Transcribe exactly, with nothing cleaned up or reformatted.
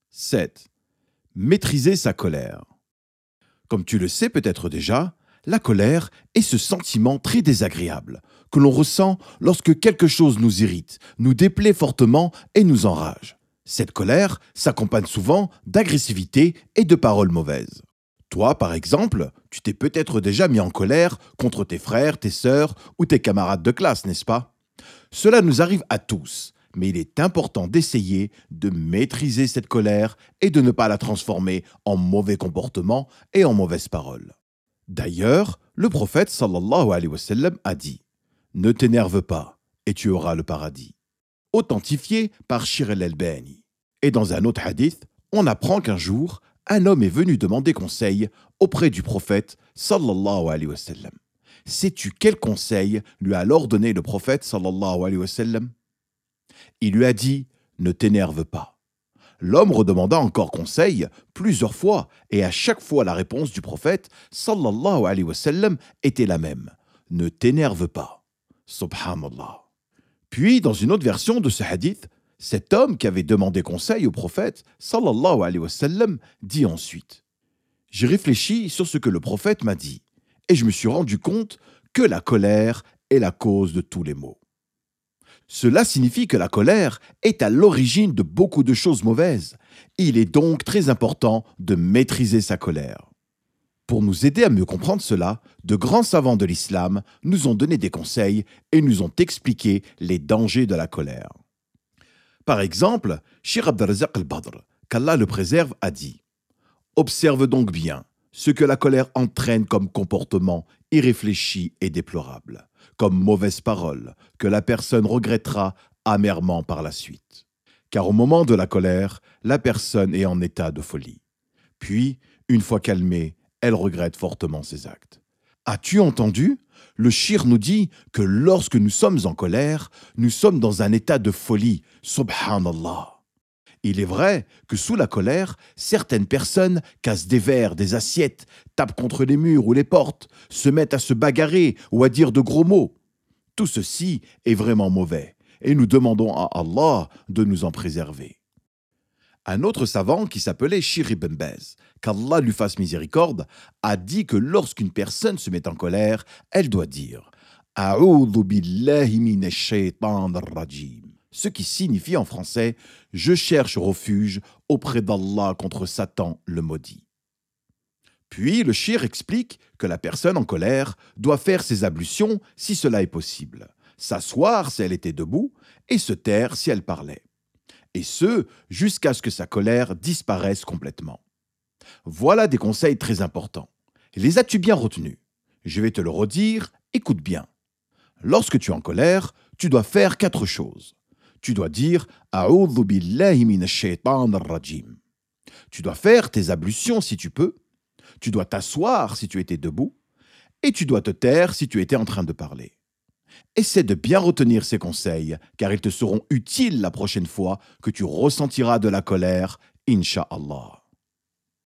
sept. Maîtriser sa colère. Comme tu le sais peut-être déjà, la colère est ce sentiment très désagréable que l'on ressent lorsque quelque chose nous irrite, nous déplaît fortement et nous enrage. Cette colère s'accompagne souvent d'agressivité et de paroles mauvaises. Toi, par exemple, tu t'es peut-être déjà mis en colère contre tes frères, tes sœurs ou tes camarades de classe, n'est-ce pas? Cela nous arrive à tous, mais il est important d'essayer de maîtriser cette colère et de ne pas la transformer en mauvais comportement et en mauvaises paroles. D'ailleurs, le prophète sallallahu alayhi wa sallam a dit « Ne t'énerve pas et tu auras le paradis », authentifié par Shir al-Albani. Et dans un autre hadith, on apprend qu'un jour, un homme est venu demander conseil auprès du prophète sallallahu alayhi wa sallam. Sais-tu quel conseil lui a alors donné le prophète sallallahu alayhi wa sallam? Il lui a dit « Ne t'énerve pas ». L'homme redemanda encore conseil plusieurs fois et à chaque fois la réponse du prophète sallallahu alayhi wa sallam était la même « Ne t'énerve pas ». Subhanallah. Puis, dans une autre version de ce hadith, cet homme qui avait demandé conseil au prophète sallallahu alayhi wa sallam dit ensuite « J'ai réfléchi sur ce que le prophète m'a dit et je me suis rendu compte que la colère est la cause de tous les maux. » Cela signifie que la colère est à l'origine de beaucoup de choses mauvaises. Il est donc très important de maîtriser sa colère. Pour nous aider à mieux comprendre cela, de grands savants de l'islam nous ont donné des conseils et nous ont expliqué les dangers de la colère. Par exemple, Cheikh Abdelrazak al-Badr, qu'Allah le préserve, a dit « Observe donc bien ce que la colère entraîne comme comportement irréfléchi et déplorable, comme mauvaise parole que la personne regrettera amèrement par la suite. Car au moment de la colère, la personne est en état de folie. Puis, une fois calmée, elle regrette fortement ses actes. As-tu entendu? Le shir nous dit que lorsque nous sommes en colère, nous sommes dans un état de folie. Subhanallah. Il est vrai que sous la colère, certaines personnes cassent des verres, des assiettes, tapent contre les murs ou les portes, se mettent à se bagarrer ou à dire de gros mots. Tout ceci est vraiment mauvais et nous demandons à Allah de nous en préserver. Un autre savant qui s'appelait Shir ibn Baz, qu'Allah lui fasse miséricorde, a dit que lorsqu'une personne se met en colère, elle doit dire « A'udhu billahi minash shaitanir rajim » ce qui signifie en français « Je cherche refuge auprès d'Allah contre Satan le maudit ». Puis le shir explique que la personne en colère doit faire ses ablutions si cela est possible, s'asseoir si elle était debout et se taire si elle parlait. Et ce, jusqu'à ce que sa colère disparaisse complètement. Voilà des conseils très importants. Les as-tu bien retenus? Je vais te le redire, écoute bien. Lorsque tu es en colère, tu dois faire quatre choses. Tu dois dire « A'udhu billahi minash shaitanir rajim ». Tu dois faire tes ablutions si tu peux. Tu dois t'asseoir si tu étais debout. Et tu dois te taire si tu étais en train de parler. Essaie de bien retenir ces conseils, car ils te seront utiles la prochaine fois que tu ressentiras de la colère, Inch'Allah.